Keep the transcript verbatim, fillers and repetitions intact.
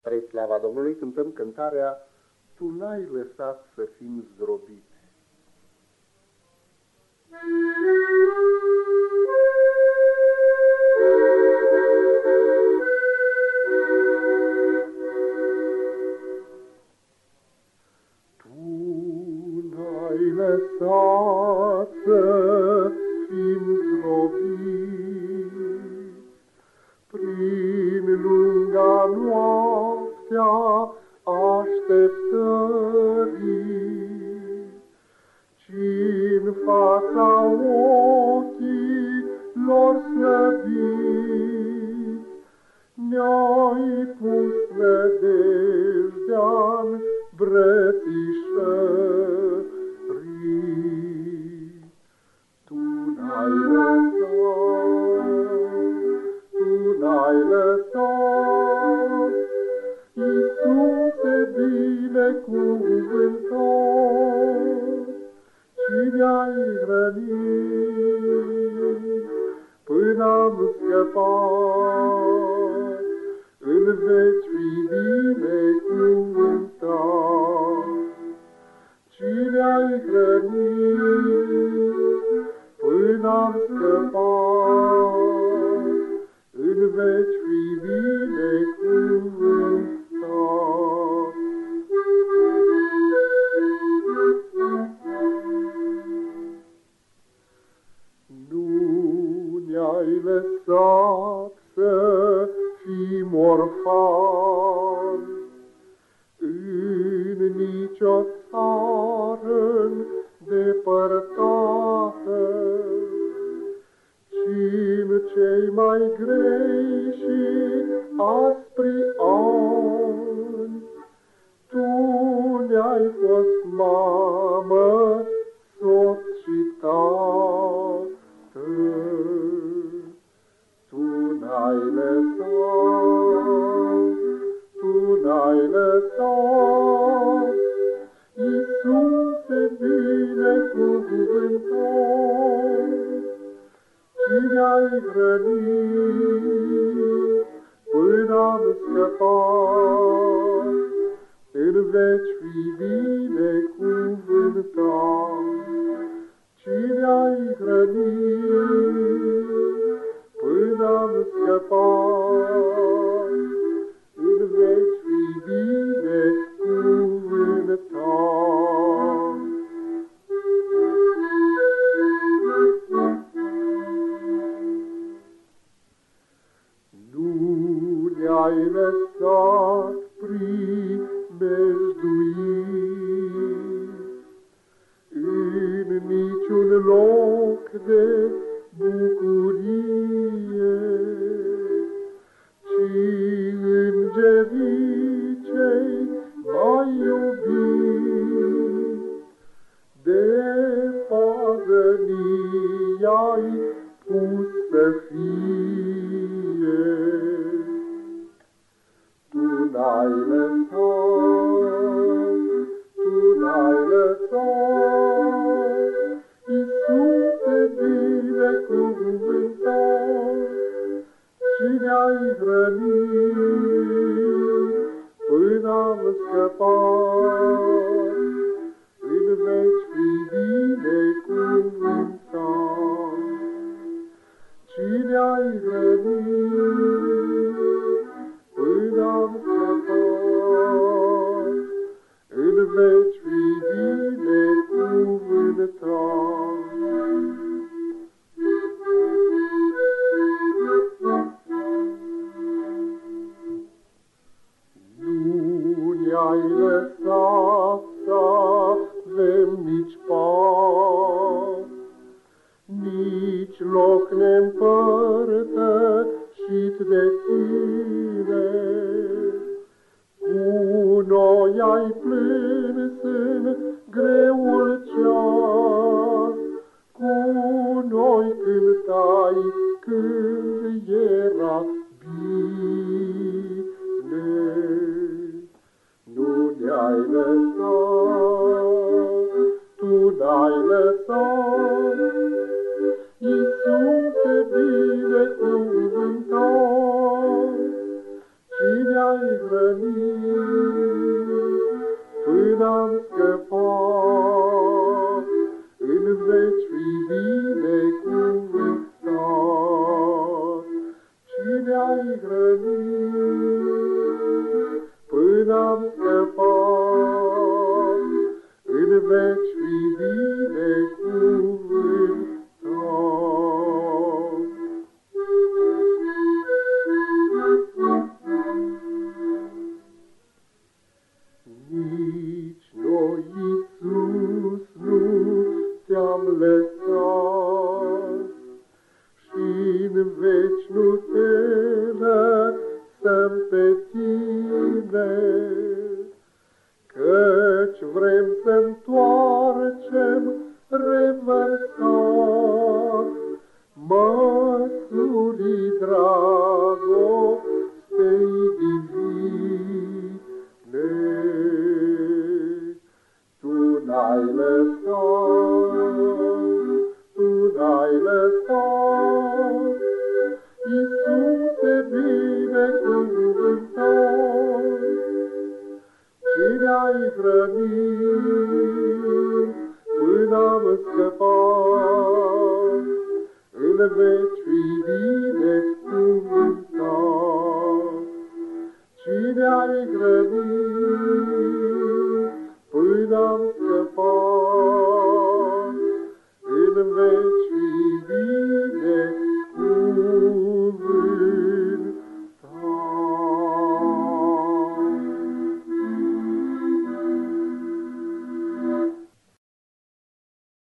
Spre slava Domnului cântăm cântarea Tu n-ai lăsat să fim zdrobiți. Tu n-ai lăsat să fim zdrobiți prin lunga noaptea așteptării, ci-n fața ochilor slăbiți ne-ai pus nădejdea-n brățișării. Tu n-ai lăsat, Tu n-ai lăsat, Iisuse binecuvântat, ci ne-ai hrănit până-am scăpat, în veci fi binecuvântat. Ci ne-ai hrănit până-am scăpat, în veci fi binecuvântat. Nu ne-ai lăsat să fim orfani în nicio țară îndepărtată, ci-n cei mai grei și aspri ani Tu ne-ai fost mamă, soț și tată. Tu n-ai lăsat, Tu n-ai lăsat, Iisuse binecuvântat, ci ne-ai hrănit până-am scăpat, în veci fi binecuvântat. Ci ne-ai hrănit până-am scăpat, în veci fi binecuvântat. Nu ne-ai lăsat primejduit în niciun loc de bucurie, ci îngerii cei mai iubiți de pază ni-ai pus să fie. Tu n-ai lăsat, Tu n-ai lăsat, Iisuse binecuvântat, ci ne-ai hrănit până-am scăpat, în veci fi binecuvântat. Ci ne-ai hrănit până-am scăpat, în veci fi binecuvântat. Nu ne-ai lăsat să avem nici pace, nici loc ne-mpărtășit de Tine. Cu noi ai plâns în greul ceas, cu noi cântai când era bine. Nu ne-ai lăsat, Tu n-ai lăsat, Iisuse binecuvântat, cine ai hrănit până-am scăpat, în veci fi binecuvântat. Cine-ai hrănit, până-am scăpat, în veci fi binecuvântat. Nici noi, Iisus, nu te-am lăsat și-n veci nu te lăsăm pe tine, căci vrem să-ntoarcem revărsat măsurii dragostei divine. Tu n-ai lăsat, Tu n-ai lăsat, Iisuse binecuvântat. Cine-ai hrănit, până-am scăpat, în veci fi binecuvântat. Cine-ai hrănit, până-am scăpat, în veci fi binecuvântat.